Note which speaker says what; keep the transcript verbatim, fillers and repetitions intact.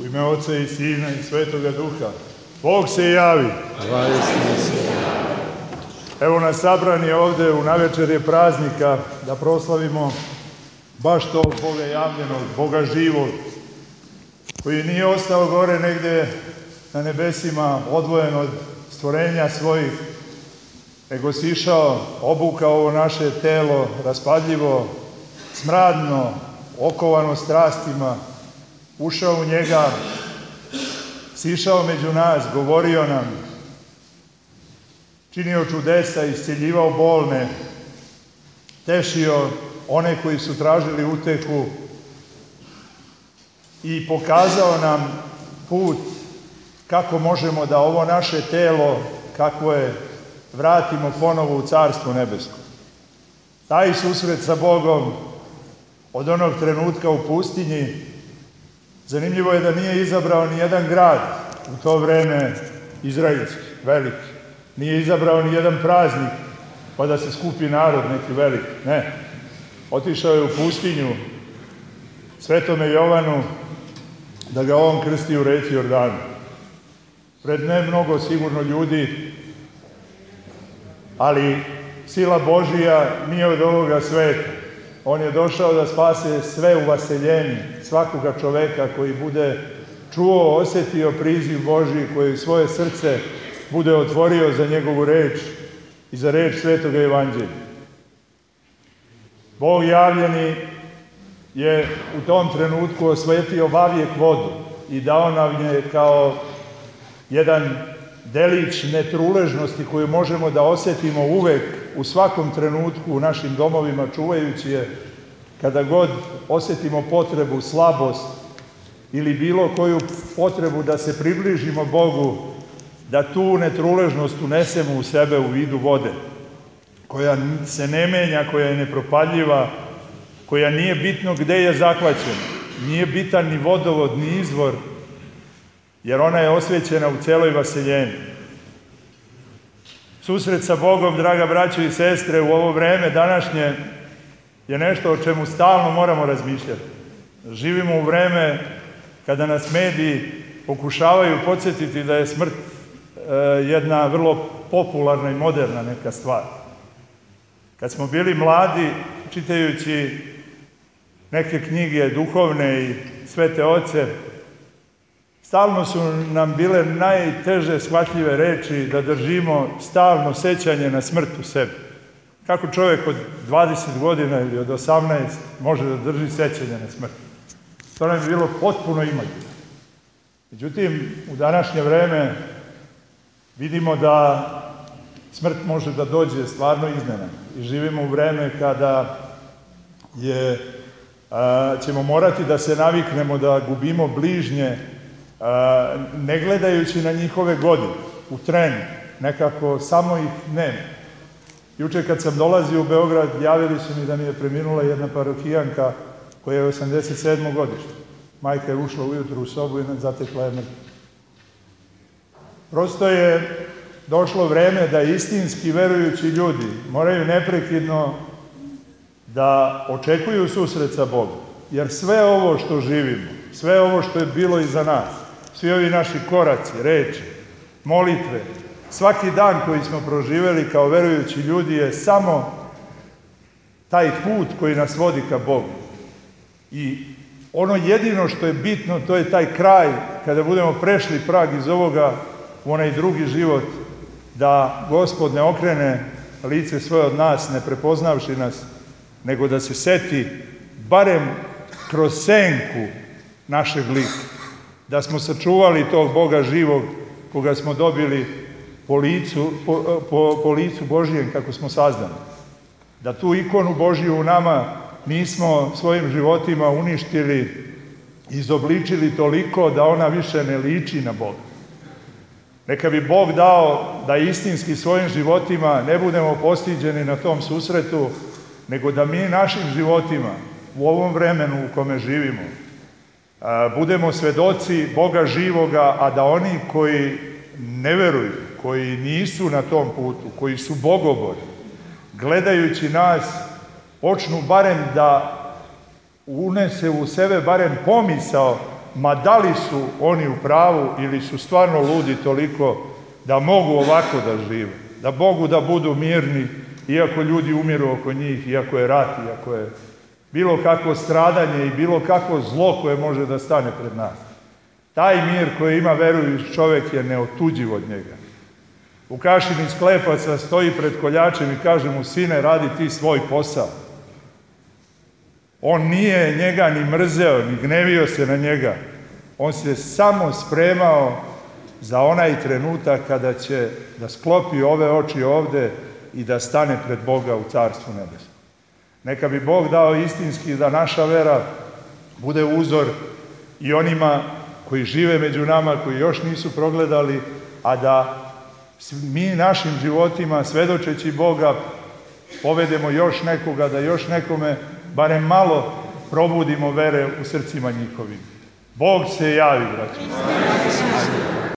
Speaker 1: U ime Oca i Sina i Svetoga Duha. Bog se javi. Evo nas sabrani ovde u navečerje praznika da proslavimo baš tog Boga javljenog, Boga živog, koji nije ostao gore negde na nebesima, odvojen od stvorenja svojih, nego si išao, obukao ovo naše telo, raspadljivo, smradno, okovano strastima, ušao u njega, sišao među nas, govorio nam, činio čudesa, isceljivao bolne, tešio one koji su tražili utehu i pokazao nam put kako možemo da ovo naše telo, kako je, vratimo ponovo u Carstvo nebesko. Taj susret sa Bogom od onog trenutka u pustinji, zanimljivo je da nije izabrao ni jedan grad u to vreme izraelski, veliki. Nije izabrao ni jedan praznik pa da se skupi narod neki veliki. Ne. Otišao je u pustinju Svetome Jovanu da ga on krsti u reci Jordanu. Pred ne mnogo sigurno ljudi, ali sila Božija nije od ovoga sveta. On je došao da spase sve uvaseljenje, svakoga čoveka koji bude čuo, osetio priziv Božiji, koji svoje srce bude otvorio za njegovu reč i za reč Svetoga Evanđelja. Bog javljeni je u tom trenutku osvetio vavijek vodu i dao nam je kao jedan delić netruležnosti koju možemo da osetimo uvek u svakom trenutku u našim domovima, čuvajući je kada god osetimo potrebu, slabost ili bilo koju potrebu da se približimo Bogu, da tu netruležnost unesemo u sebe u vidu vode, koja se ne menja, koja je nepropaljiva, koja nije bitno gde je zahvaćena, nije bitan ni vodovod, ni izvor, jer ona je osvećena u celoj vaseljenju. Susret sa Bogom, draga braćo i sestre, u ovo vreme današnje je nešto o čemu stalno moramo razmišljati. Živimo u vreme kada nas mediji pokušavaju podsjetiti da je smrt e, jedna vrlo popularna i moderna neka stvar. Kad smo bili mladi, čitajući neke knjige duhovne i svete oce, stalno su nam bile najteže shvatljive reči da držimo stalno sećanje na smrt u sebi. Kako čovjek od dvadeset godina ili od osamnaest može da drži sećanje na smrt? To nam je bilo potpuno imagino. Međutim, u današnje vreme vidimo da smrt može da dođe stvarno iznenada. I živimo u vreme kada je, a, ćemo morati da se naviknemo da gubimo bližnje, a, ne gledajući na njihove godine, u trenu, nekako samo ih nema. Juče kad sam dolazio u Beograd, javili su mi da mi je preminula jedna parohijanka koja je osamdeset sedmo godište. Majka je ušla ujutru u sobu i zatekla je mrtva. Prosto je došlo vreme da istinski verujući ljudi moraju neprekidno da očekuju susret sa Bogom. Jer sve ovo što živimo, sve ovo što je bilo iza nas, svi ovi naši koraci, reči, molitve, svaki dan koji smo proživeli kao verujući ljudi je samo taj put koji nas vodi ka Bogu. I ono jedino što je bitno, to je taj kraj, kada budemo prešli prag iz ovoga u onaj drugi život, da Gospod ne okrene lice svoje od nas, ne prepoznavši nas, nego da se seti barem kroz senku našeg lika, da smo sačuvali tog Boga živog koga smo dobili po licu, po, po, po licu Božijem kako smo sazdani. Da tu ikonu Božiju u nama nismo svojim životima uništili, izobličili toliko da ona više ne liči na Boga. Neka bi Bog dao da istinski svojim životima ne budemo postiđeni na tom susretu, nego da mi našim životima u ovom vremenu u kome živimo budemo svedoci Boga živoga, a da oni koji ne veruju, koji nisu na tom putu, koji su bogobojni, gledajući nas, počnu barem da unese u sebe barem pomisao ma da li su oni u pravu ili su stvarno ludi toliko da mogu ovako da žive, da mogu da budu mirni iako ljudi umiru oko njih, iako je rat, iako je bilo kakvo stradanje i bilo kakvo zlo koje može da stane pred nas. Taj mir koji ima verujući čovjek je neotuđiv od njega. Vukašin iz Klepaca stoji pred koljačem i kaže mu: sine, radi ti svoj posao. On nije njega ni mrzeo, ni gnevio se na njega. On se samo spremao za onaj trenutak kada će da sklopi ove oči ovde i da stane pred Boga u Carstvu nebeskom. Neka bi Bog dao istinski da naša vera bude uzor i onima koji žive među nama, koji još nisu progledali, a da mi našim životima, svedočeći Boga, povedemo još nekoga, da još nekome barem malo probudimo vere u srcima njihovim. Bog se javi, braći.